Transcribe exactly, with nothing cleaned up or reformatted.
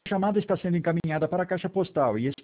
chamada está sendo encaminhada para a caixa postal e